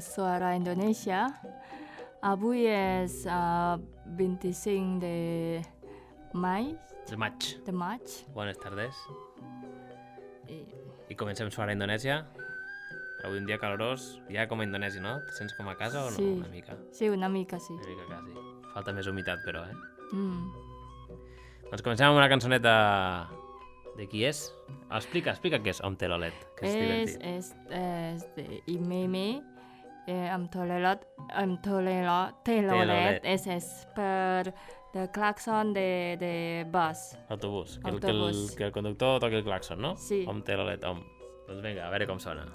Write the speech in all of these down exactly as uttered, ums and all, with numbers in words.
Suara Indonesia. Avui és uh, vint-i-cinc de maig. De maig. De maig. Bones tardes. I... I comencem Suara Indonèsia. Avui un dia calorós, ja com a Indonèsia, no? Te sents com a casa o no? Sí. Una mica. Sí, una mica, sí. Una mica quasi. Falta més humitat, però, eh? Mm. Doncs comencem amb una cançoneta de qui és? Explica, explica què és Om Telolet, que és, és divertit. És, és de Imeme, eh, amb Tolelat, amb Tolelat, Telolet, és, és per el claxon de, de bus. Autobús. Que, el, que, Autobús. el, que el conductor toqui el claxon, no? Sí. Om Telolet, om. Doncs vinga, a veure com sona.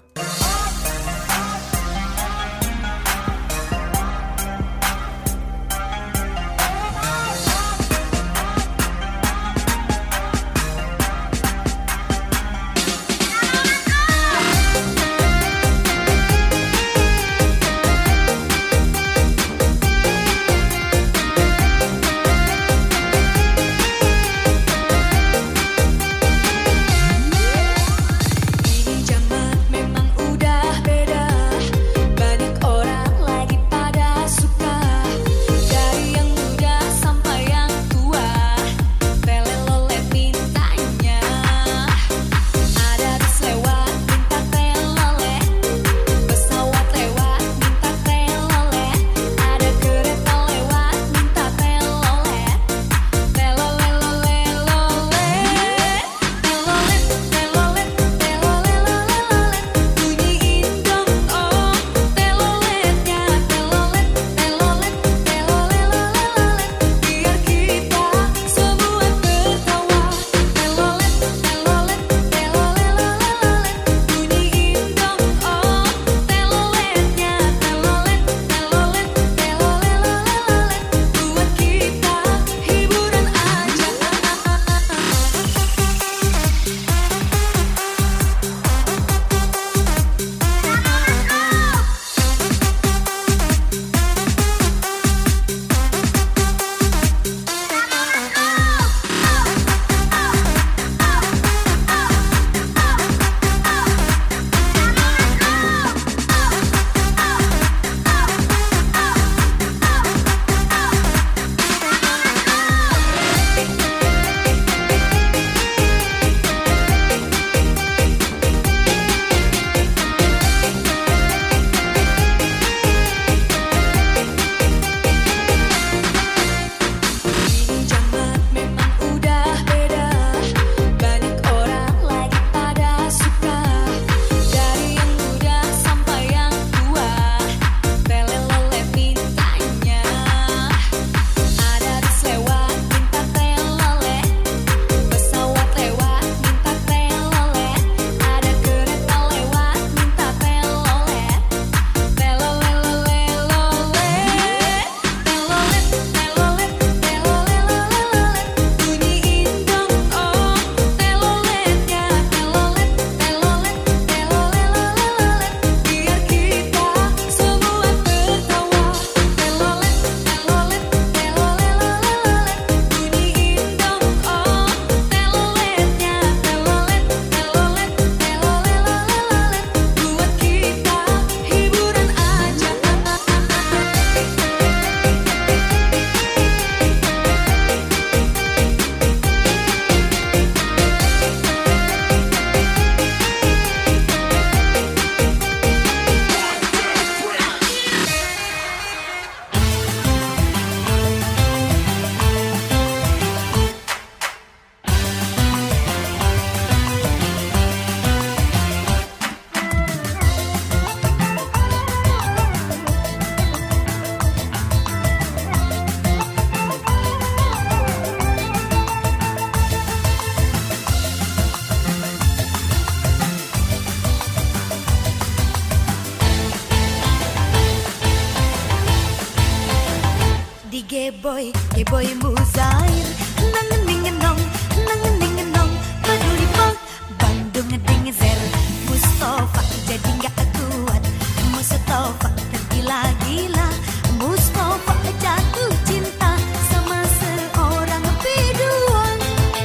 Boy, hey boy Muzair, nangeningenong, nangeningenong, peduli pol, Bandung ngedengezer, Mustafa jadi nggak kuat, Mustafa tergila-gila, Mustafa jatuh cinta sama seorang biduan.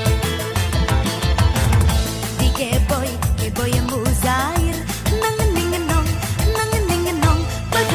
Di hey boy, hey boy Muzair, nangeningenong, nangeningenong,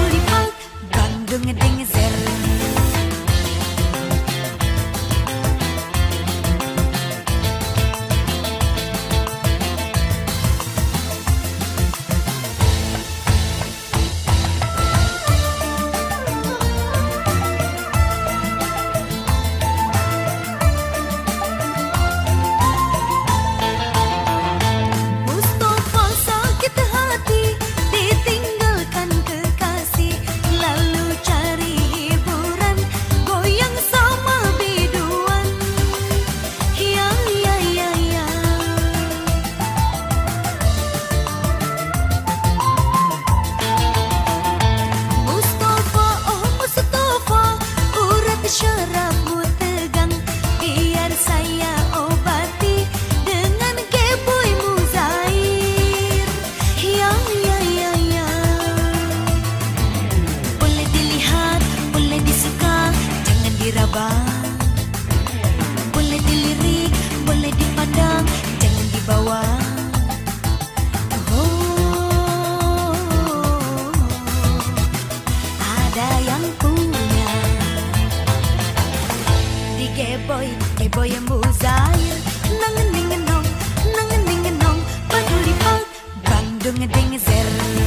bawah. Oh, ada yang punya. Di Geboy, Geboy Muzair, nangening ngenong, nangening ngenong, peduli pang, Bandung ngedeng zer.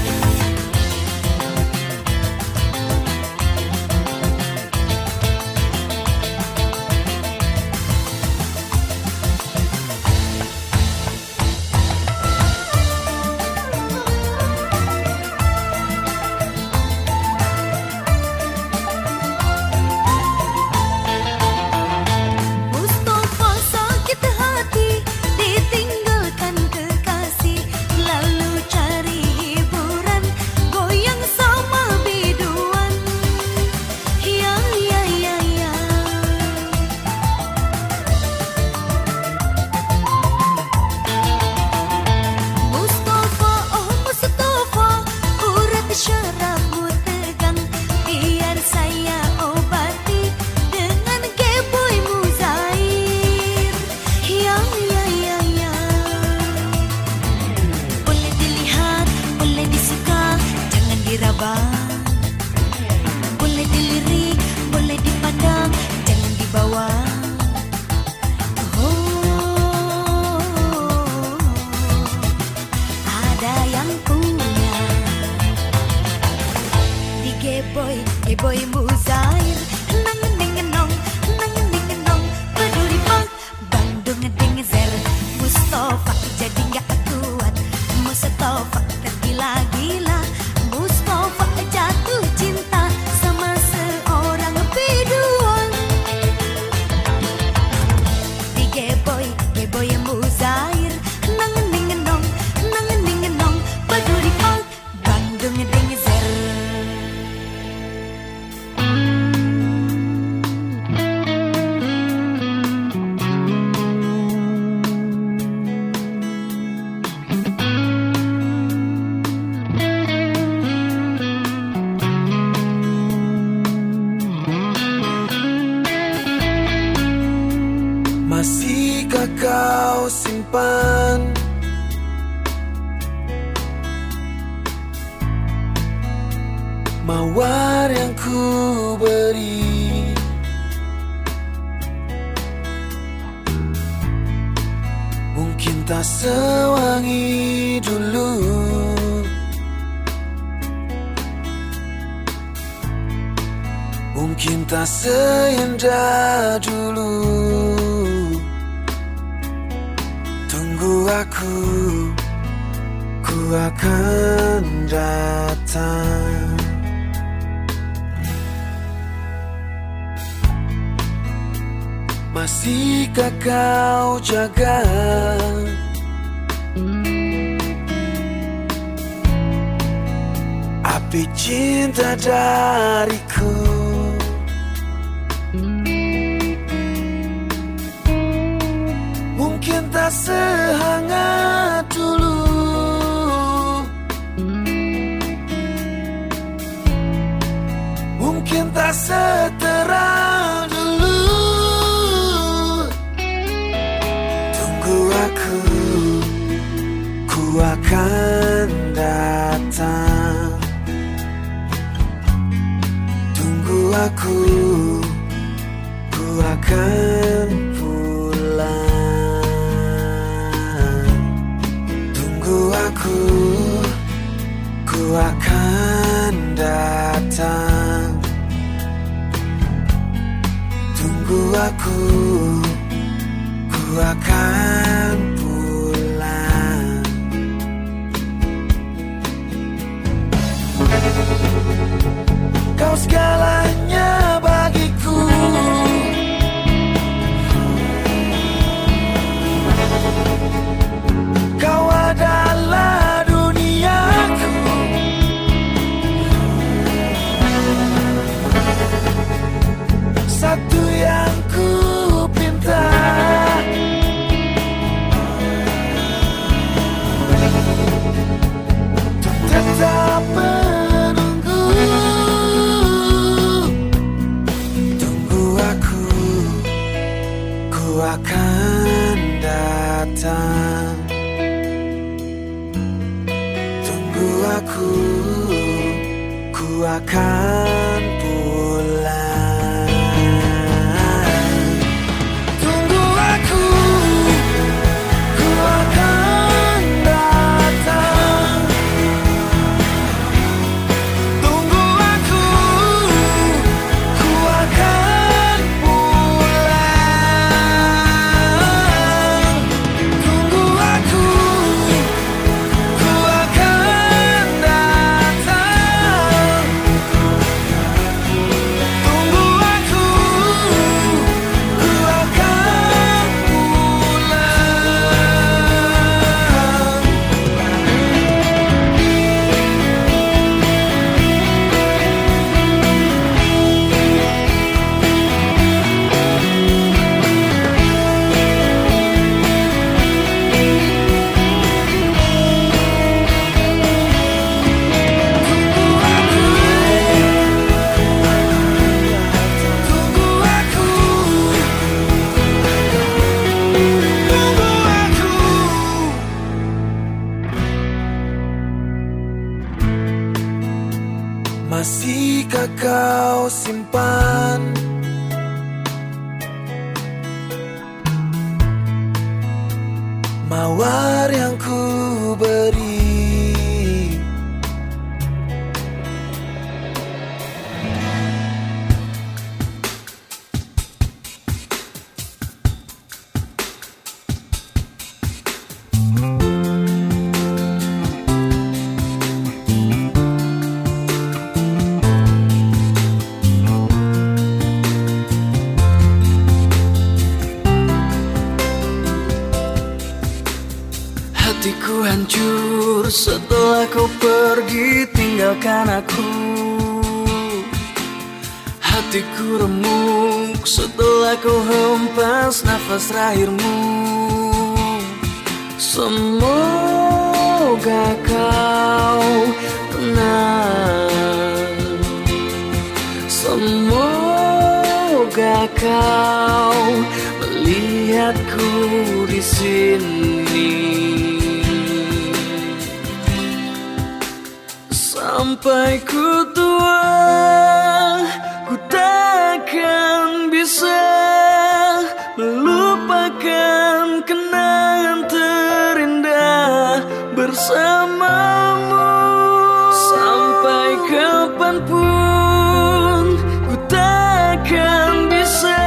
Boleh dilirik, boleh dipandang, jangan dibawa. Oh, ada yang punya. Di Geboy, Geboy Muzair, nangening ngenong, nangening ngenong, peduli pang, Bandung ngedeng zer. Mustafa jadi gak kuat, Mustafa tergila-gila, Mustafa jatuh cinta sama seorang biduan. Di Geboy, Geboy Muzair, nangening ngenong, nangening ngenong, peduli pang, Bandung ngedeng zer. Masihkah kau simpan mawar yang ku beri? Mungkin tak sewangi dulu, mungkin tak seindah dulu. Tunggu aku, ku akan datang. Masihkah kau jaga api cinta dariku? Mungkin tak sehangat dulu, mungkin tak seterang dulu. Tunggu aku, ku akan datang. Tunggu aku, ku akan pulang. Aku, ku akan datang. Tunggu aku, ku akan pulang. Kau segalanya bagiku, kau adalah duniaku. Satu yang ku pinta, untuk tetap menunggu. akan pulang. Tunggu aku, ku akan datang. Tunggu aku, ku akan pulang. Tunggu aku, ku akan datang. Tunggu aku, ku akan pulang. Tunggu aku, tunggu aku. Masihkah kau simpan mawar yang ku beri? Hatiku hancur setelah kau pergi tinggalkan aku. Hatiku remuk setelah kau hempas nafas terakhirmu. Semoga kau tenang. Semoga kau melihatku di sini. Sampai ku tua, ku takkan bisa melupakan kenangan terindah bersamamu. Sampai kapanpun ku takkan bisa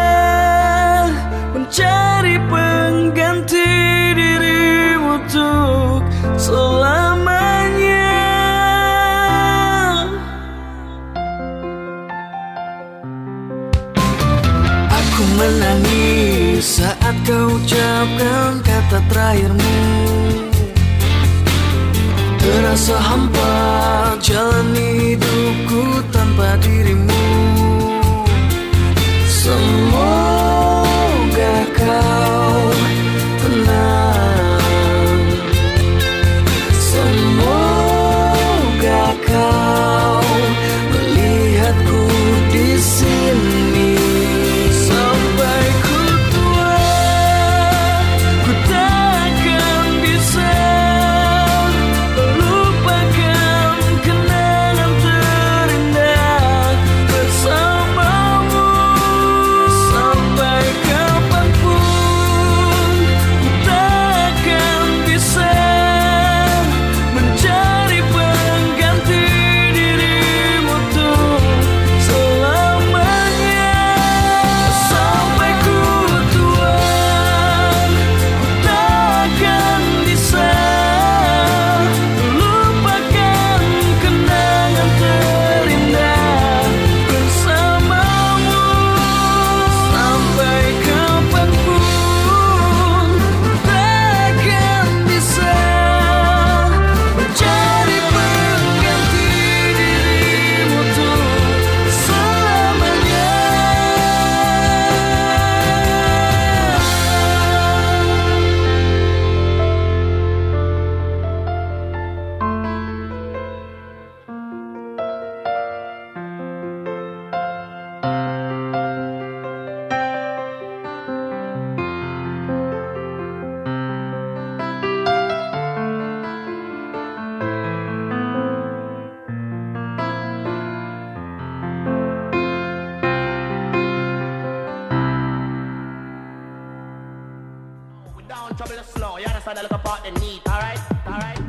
mencari pengganti dirimu untuk selamanya. Aku menangis saat kau ucapkan kata terakhirmu. Terasa hampa jalani hidupku tanpa dirimu. Semoga kau tenang. Semoga kau melihatku di sini. Sampai ku tua, ku takkan bisa melupakan kenangan terindah bersamamu. down, trouble the slow. You understand the little part they need, alright? Alright?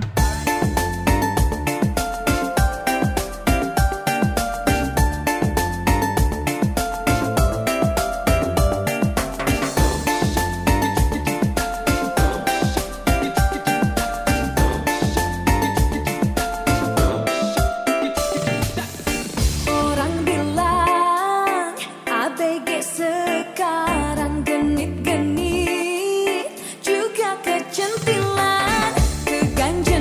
Orang bilang A B G sekarang genit-genit, juga kecantilan, keganjen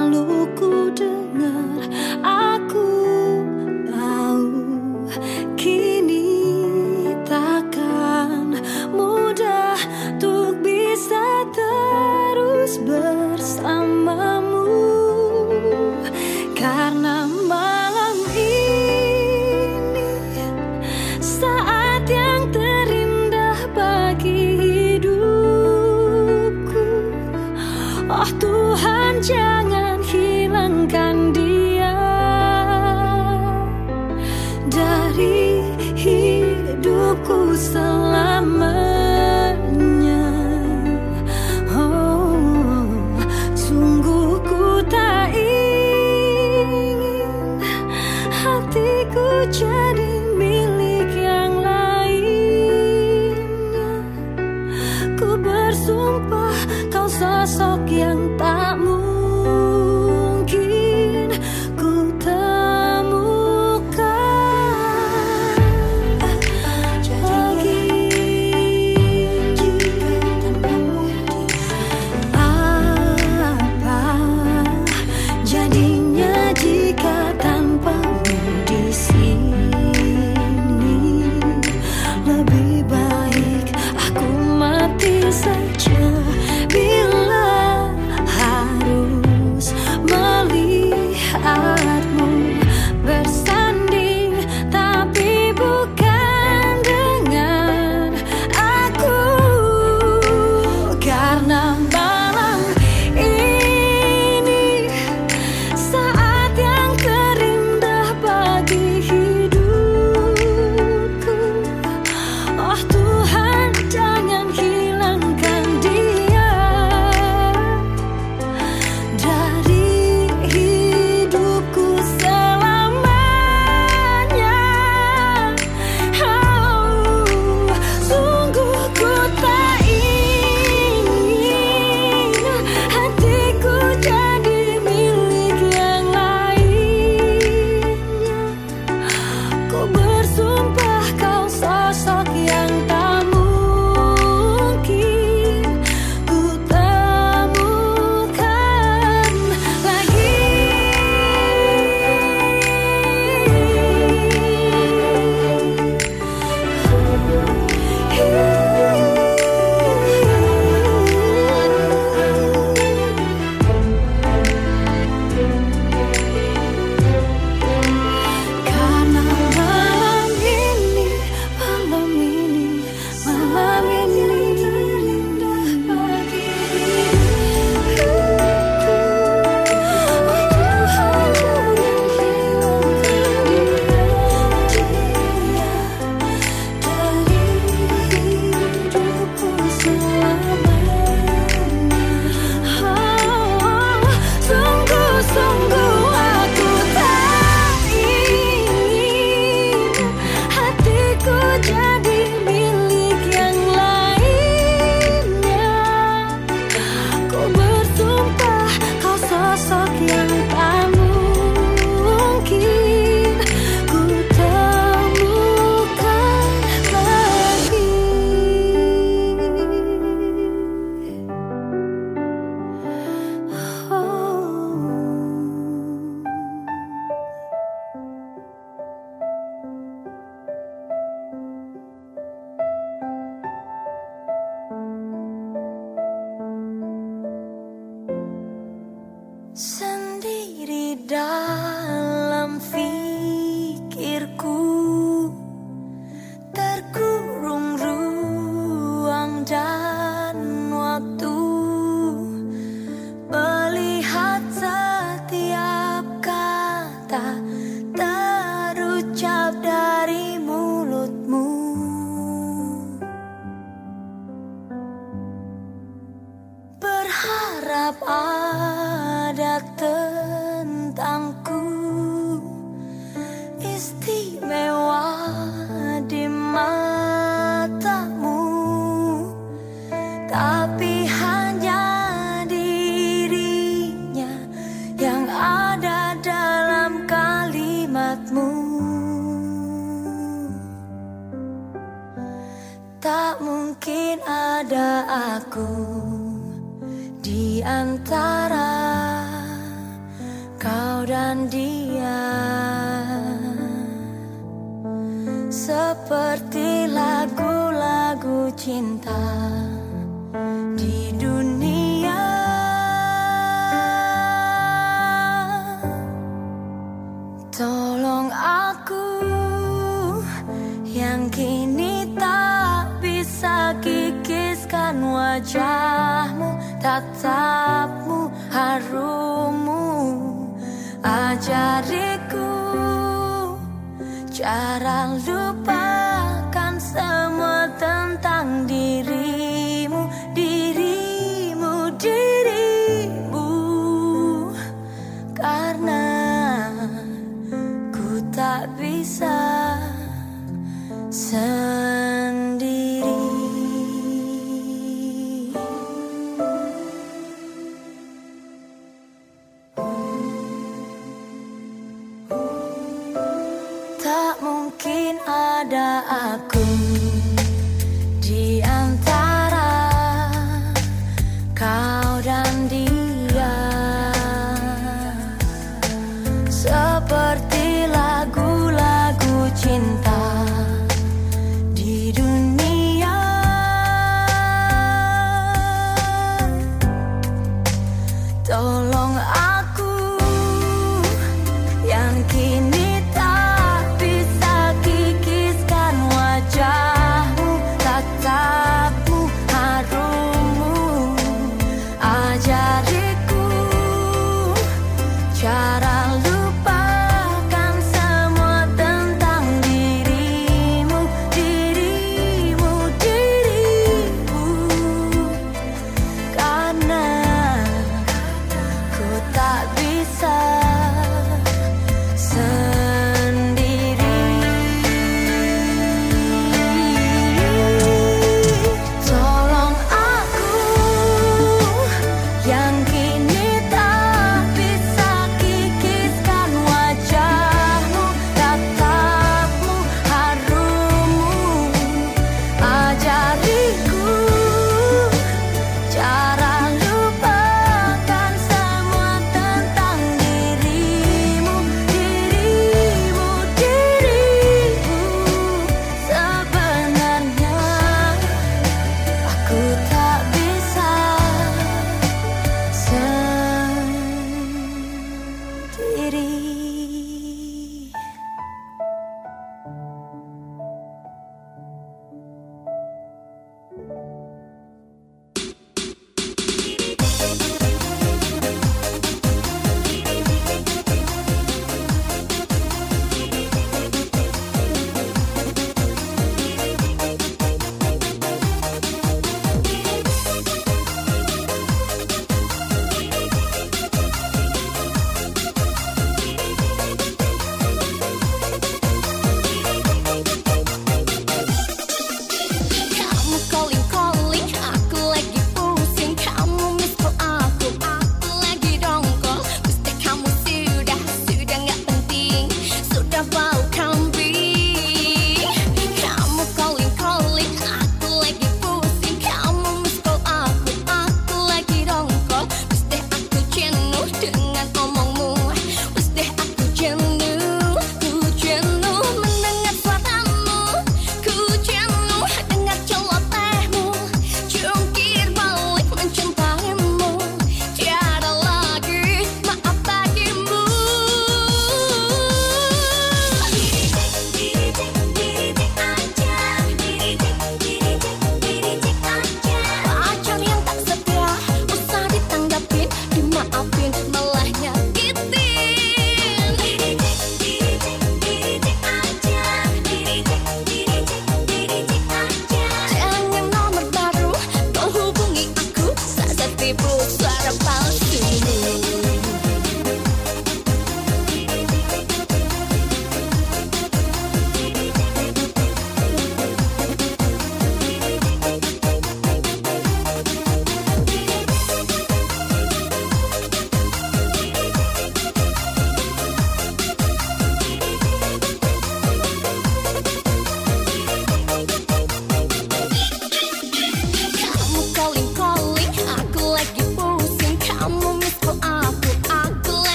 selalu ku dengar. Aku tahu kini takkan mudah untuk bisa terus bersamamu, karena malam ini saat yang terindah bagi hidupku. Oh Tuhan, jangan hilangkan dia dari hidupku selamanya. Oh, sungguh ku tak ingin hatiku jadi milik yang lainnya. Ku bersumpah kau sosok yang tak mungkin ku temukan lagi. Apa jadinya jika tanpamu di sini? Lebih baik aku mati saja bila harus melihatmu bersanding, tapi bukan dengan aku. Karena malam ini saat yang terindah bagi hidupku. Oh Tuhan, jangan hilangkan dia dari hidupku selamanya. Oh, sungguh ku tak ingin hatiku jadi milik yang lainnya. Ku bersumpah kau sosok yang tak mungkin ku temukan lagi. Karena malam ini, malam ini, malam ini terindah bagi hidupku. Oh Tuhan, jangan hilangkan dia dari hidupku selamanya. Oh, sungguh-sungguh aku tak ingin hatiku jadi milik yang lainnya. Ku bersumpah kau sosok yang tak mungkin ku temukan lagi. Sendiri dalam fikirku, terkurung ruang dan waktu, melihat setiap kata terucap dari mulutmu. Berharap ada tentangku istimewa di matamu, tapi hanya dirinya yang ada dalam kalimatmu. Tak mungkin ada aku di antara dan dia seperti lagu-lagu cinta di dunia. Tolong aku yang kini tak bisa kikiskan wajahmu, tatapmu, harummu. Ajariku cara lupakan semua tentang dirimu, dirimu, dirimu. Karena ku tak bisa sendiri. Tak mungkin ada aku di antara kau dan dia, seperti lagu-lagu cinta di dunia. Tolong aku yang kini tak bisa kikiskan wajahmu, tatapmu, harummu. Ajariku cara lupakan semua tentang dirimu, dirimu, dirimu. Karena ku tak bisa sendiri. Tolong aku yang kini tak bisa kikiskan wajahmu, tatapmu, harummu. Ajariku cara lupakan semua tentang dirimu, dirimu, dirimu. Sebenarnya aku tak bisa sendiri.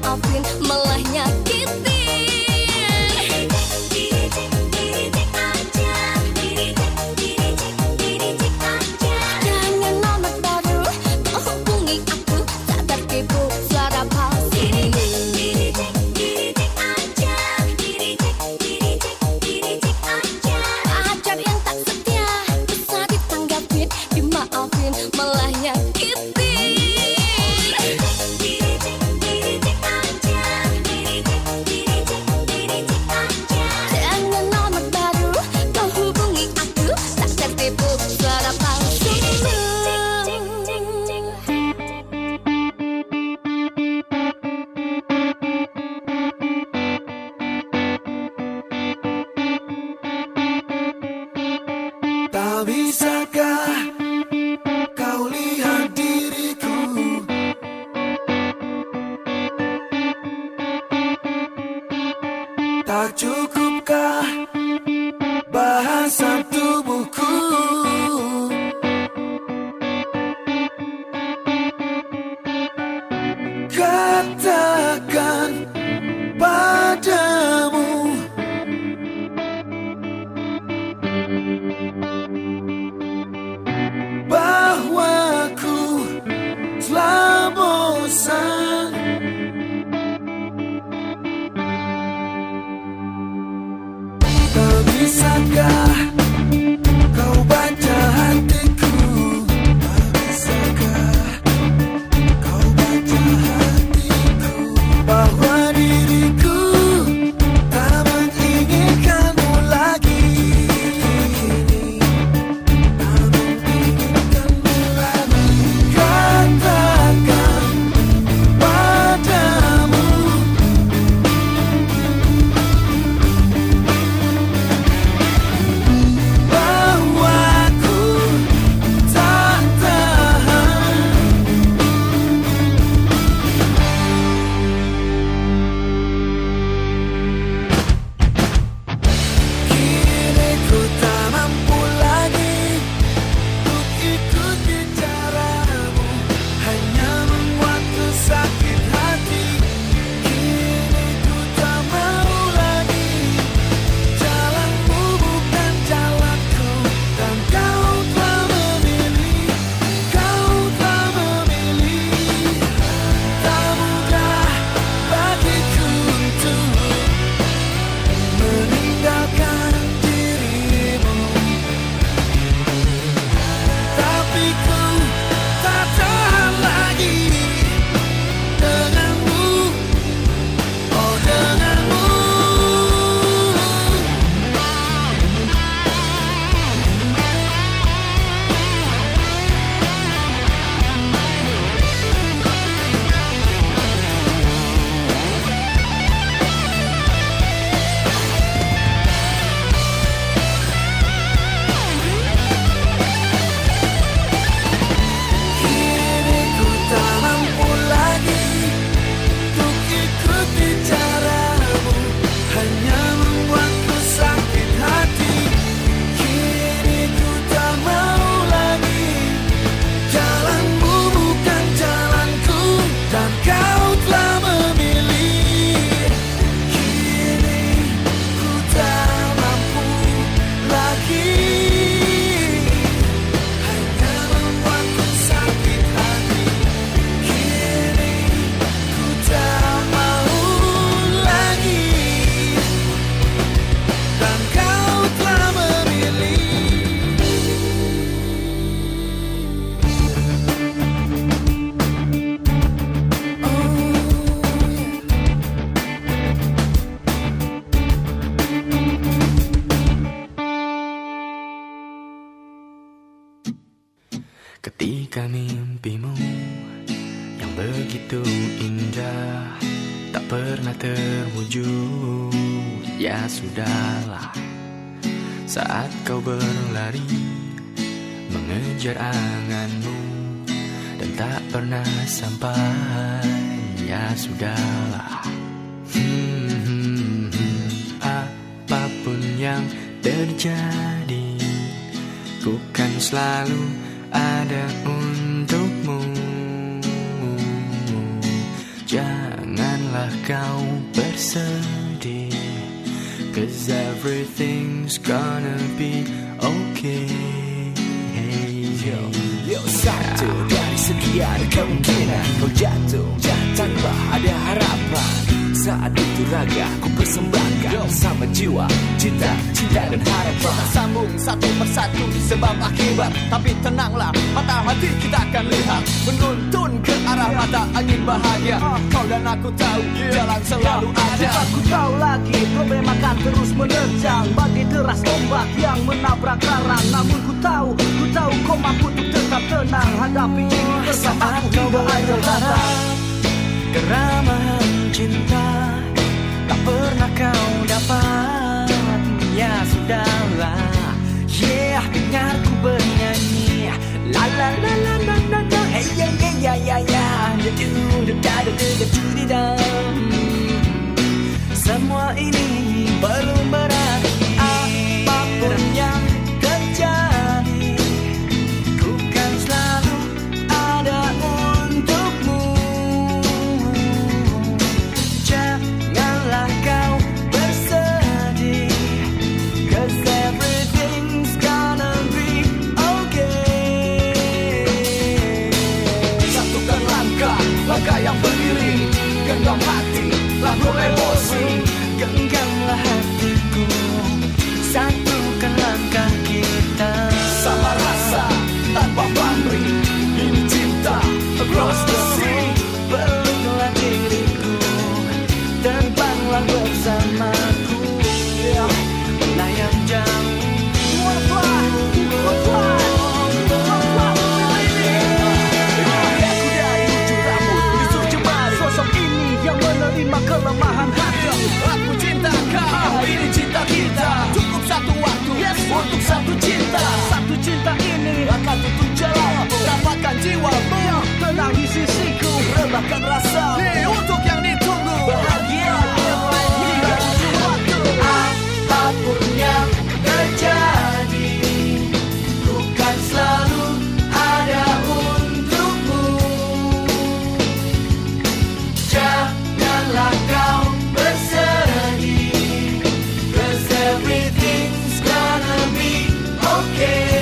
dimaafin malah nyakitin. Jangan nomor baru kau hubungi aku, tak tertipu suara palsu. Pacar yang tak setia bisa ditanggapin, dimaafin malah nyakitin. Jangan nomor baru kau hubungi aku, tak tertipu suara palsu. Tak bisakah kau lihat diriku? Tak cukupkah bahasa tubuhku? Katakan padamu bahwa ku telah bosan. Tak bisakah kau baca hatiku? Tak bisakah kau baca hatiku? Bahwa diriku tak menginginkanmu lagi. Tak menginginkanmu lagi. Katakan padamu bahwa ku tak tahan. Kini ku tak mampu lagi untuk ikuti caramu, hanya membuatku sakit hati. Kini ku tak mau lagi, jalanmu bukan jalanku, dan kau telah memilih, kau telah memilih. Tak mudah bagiku untuk meninggalkan dirimu, tapi ku tak tahan lagi denganmu, oh denganmu. Kini ku tak mampu lagi untuk ikuti caramu, hanya membuatku sakit hati. Kini ku tak mau lagi, jalanmu bukan jalanku, dan kau telah memilih. Kini ku tak mampu lagi, hanya membuatku sakit hati. Kini ku tak mau lagi, dan kau telah memilih. Ketika mimpimu yang begitu indah tak pernah terwujud, ya sudahlah. Saat kau berlari mengejar anganmu dan tak pernah sampai, ya sudahlah. Hmm, hmm, hmm. Apapun yang terjadi, ku kan selalu ada untukmu. Jangan Janganlah kau bersedih, 'cause everything's gonna be okay. Yo, yo, satu dari sekian kemungkinan kau jatuh tanpa ada harapan. Saat itu raga ku persembahkan sama jiwa, cinta, cinta dan harapan. Kita sambung satu persatu sebab akibat. Tapi tenanglah, mata hati kita akan lihat, menuntun ke arah mata angin bahagia. Kau dan aku tahu jalan selalu ada. Aku tahu lagi problem akan terus menerjang, bagi deras ombak yang menabrak karang. Namun ku tahu, ku tahu kau mampu untuk tetap tenang hadapi ini bersama aku hingga akhir kata. Keramahan cinta tak pernah kau dapat. Ya sudahlah, yeah, dengar ku bernyanyi. La la la la la la la. Hey ya ya ya ya ya. Da du da da da da da da. Semua ini belum berakhir. Apapun yang terjadi, ku kan selalu ada untukmu. Janganlah kau bersedih, 'cause everything's gonna be okay. Satukan langkah, langkah yang berdiri, genggam hati, lalu emosi. Genggamlah hatiku, satukan langkah kita. Sama rasa, tanpa pamrih, ini cinta across the sea. Peluklah diriku, terbanglah bersamaku, melayang jauh. Aku dari ujung rambut, busur jemari. Sosok ini yang menerima kelemahan hati. Aku cinta kau, ini cinta kita. Cukup satu waktu, yes, untuk satu cinta. Satu cinta ini Akan tutup jalan, dapatkan jiwamu. tenang di sisiku. Rebahkan rasa, ini untuk yang ditunggu. Bahagia hingga ujung waktu. Apapun yang terjadi, ku kan selalu ada untukmu. Janganlah kau bersedih, 'cause everything's gonna be okay.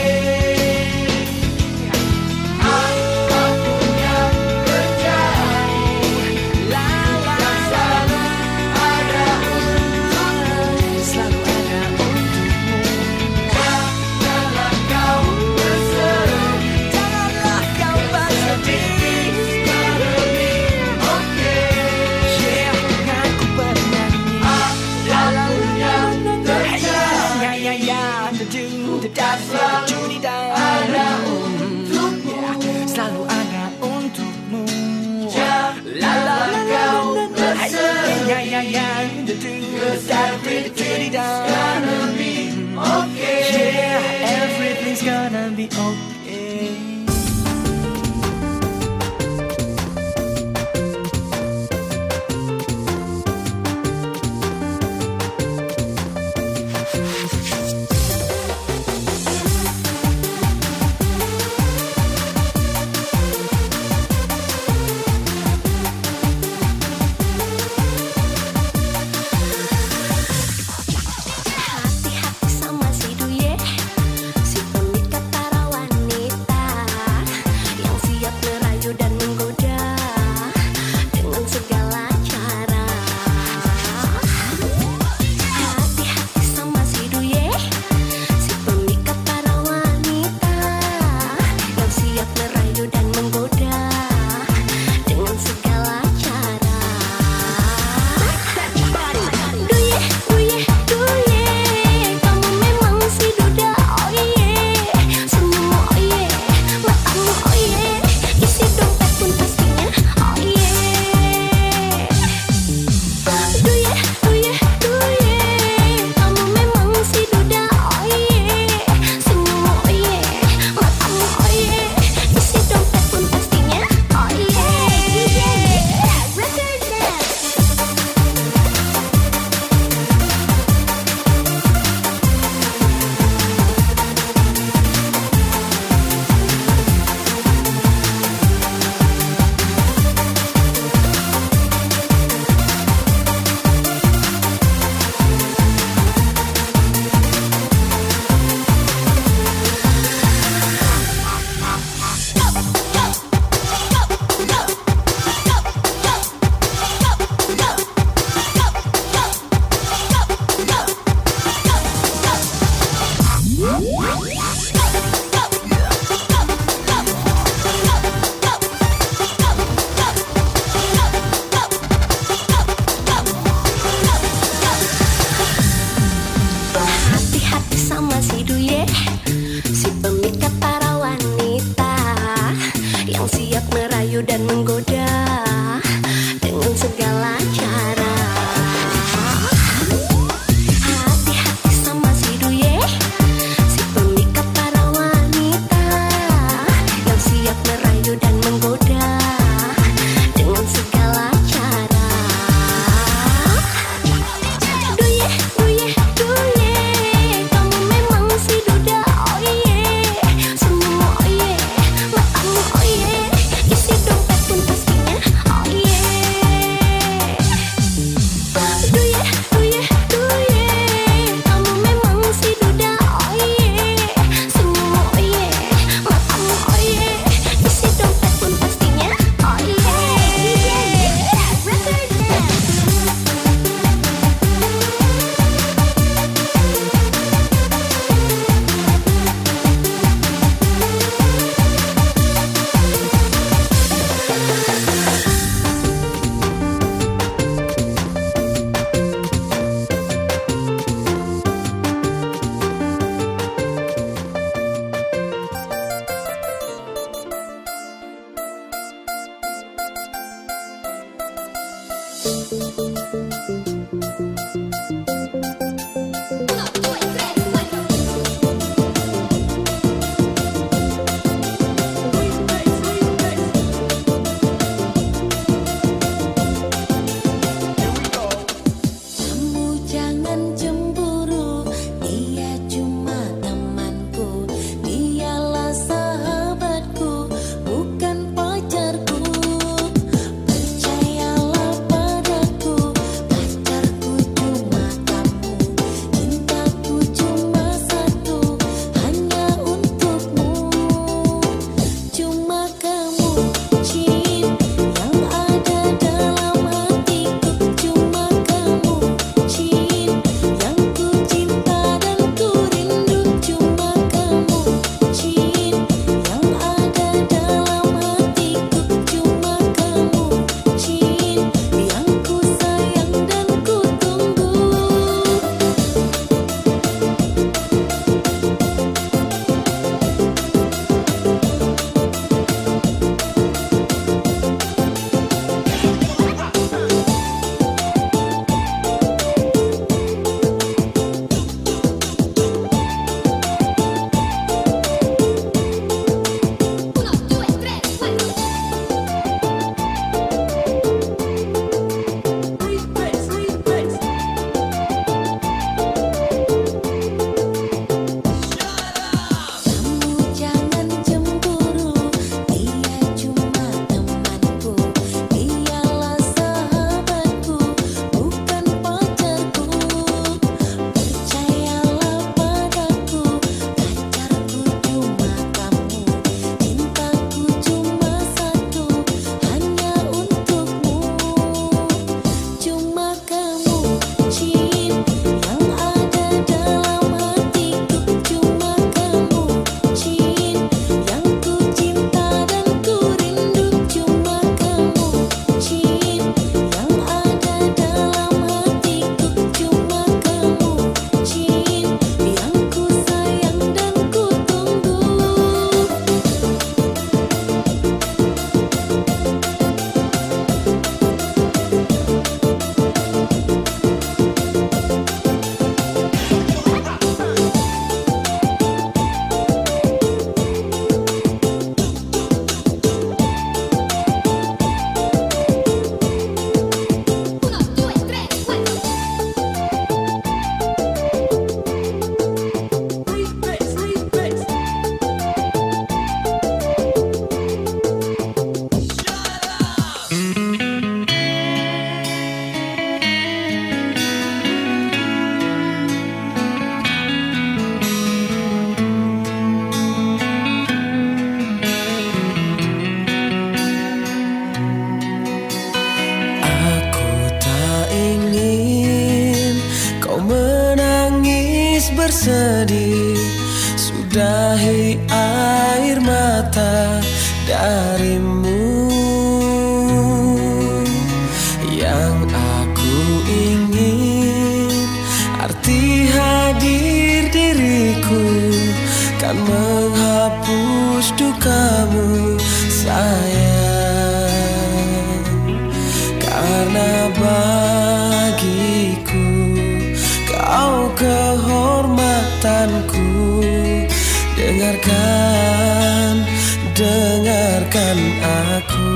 Apapun yang terjadi, la la kan selalu ada untukmu. Selalu ada untukmu. Janganlah kau bersedih, janganlah kau bersedih. Gonna be okay. Yeah, dengan ku bernyanyi. Apapun yang terjadi, ya ya ya, selalu ada untukmu. Selalu ada untukmu. Janganlah kau bersedih, ya ya ya, 'cause everything's gonna be okay. Yeah, everything's gonna be okay. bersedih, sudahi air mata darimu. Yang aku ingin, arti hadir diriku kan menghapus dukamu sayang. Karena bagiku kau kehormatanku. Dengarkan, dengarkan aku.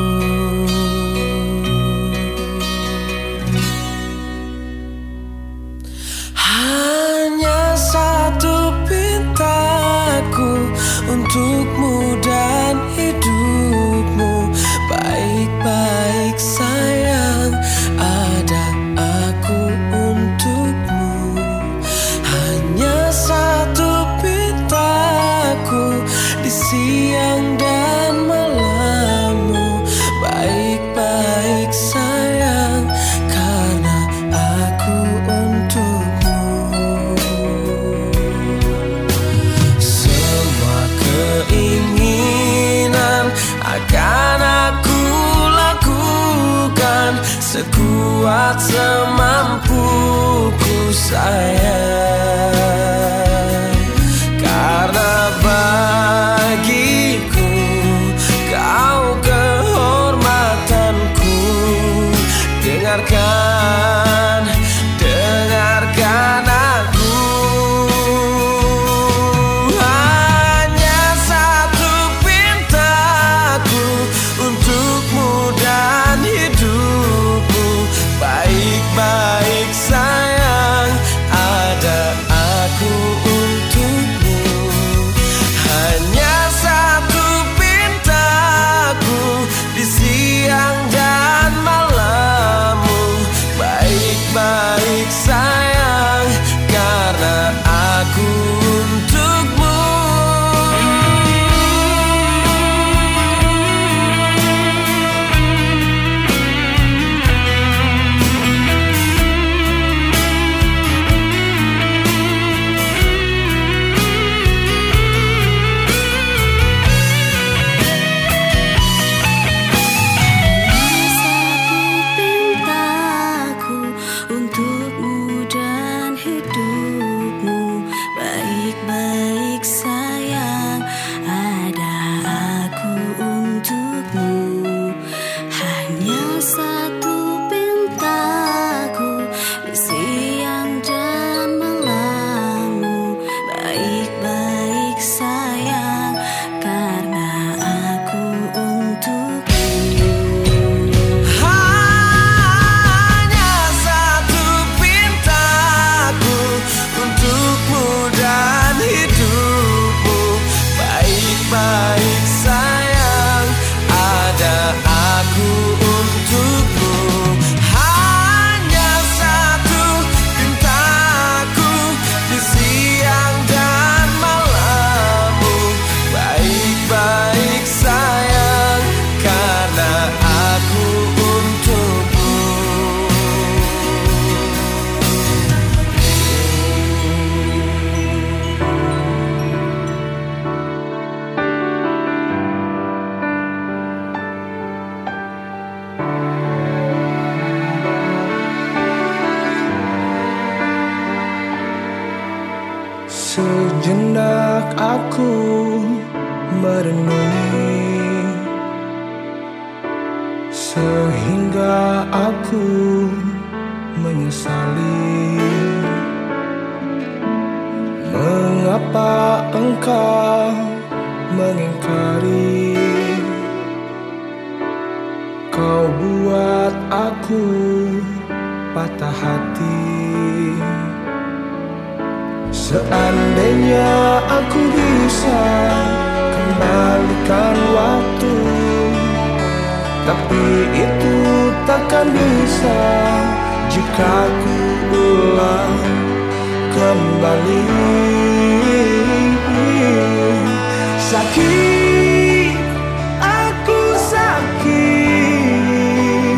Hanya satu pintaku untukmu dan hidupmu. Baik-baik sayang, ada aku untukmu. Hanya satu pintaku di siang dan malammu. Baik-baik sayang, karena aku untukmu. Semua keinginan akan aku lakukan sekuat semampuku sayang. Karena bagiku kau kehormatanku. Dengarkan, Baik-baik sayang, karena aku untukmu. Sejenak aku merenungi, sehingga aku menyesali mengapa engkau mengingkari. Kau buat aku patah hati. Seandainya aku bisa kembalikan waktu, tapi itu takkan bisa jika ku ulang kembali. Sakit, aku sakit,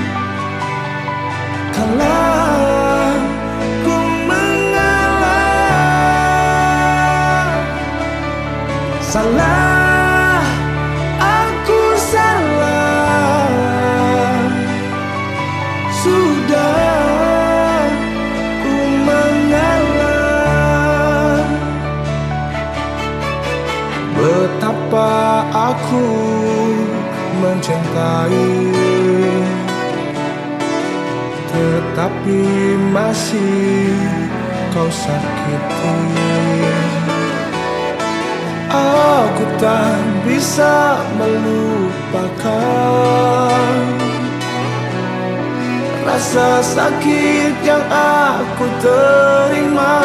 kalau salah, aku salah. Sudah ku mengalah. Betapa aku mencintai, tetapi masih kau sakiti. Aku tak bisa melupakan rasa sakit yang aku terima.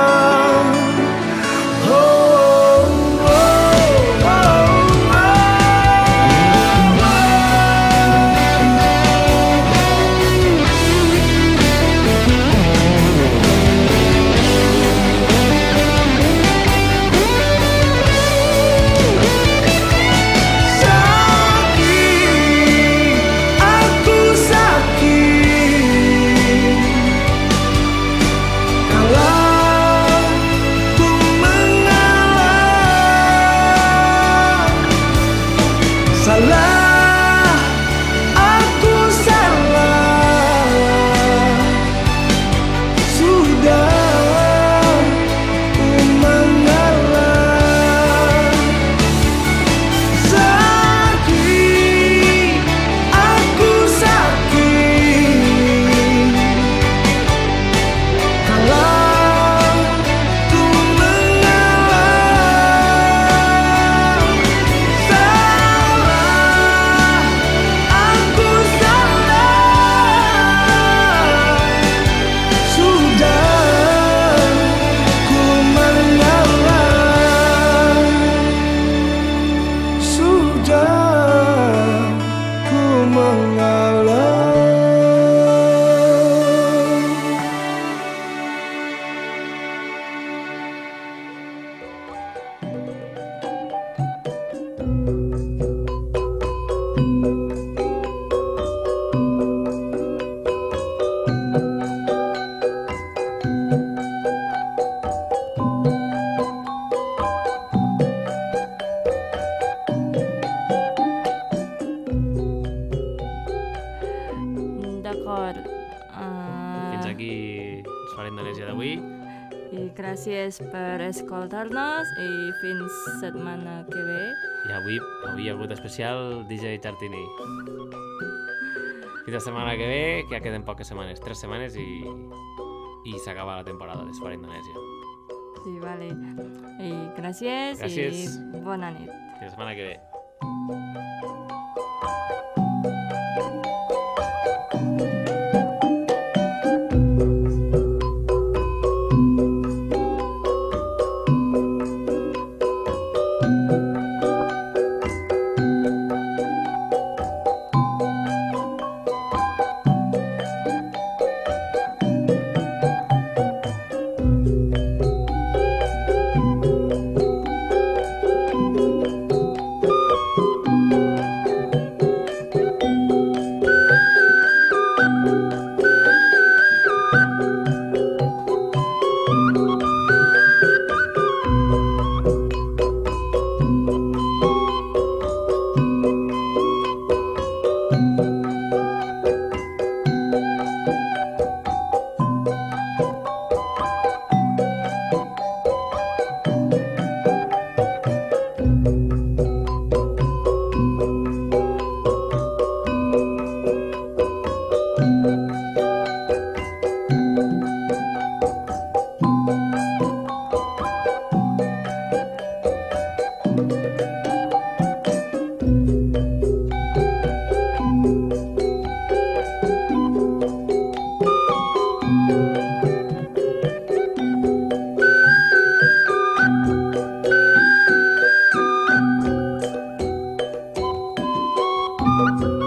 Oh, oh, oh, oh. Salah, aku salah. Sudah ku mengalah. Sakit, aku sakit, kalau ku mengalah. Sudah aquí a l'Indonèsia d'avui. I gràcies per escoltar-nos i fins setmana que ve. I avui, avui hi ha hagut especial D J Chartini. Fins la setmana que ve, que ja queden poques setmanes, tres setmanes i, i s'acaba la temporada d'Esfora Indonèsia. Sí, vale. I gràcies, Gràcies. i bona nit. Fins la setmana que ve. Thank you.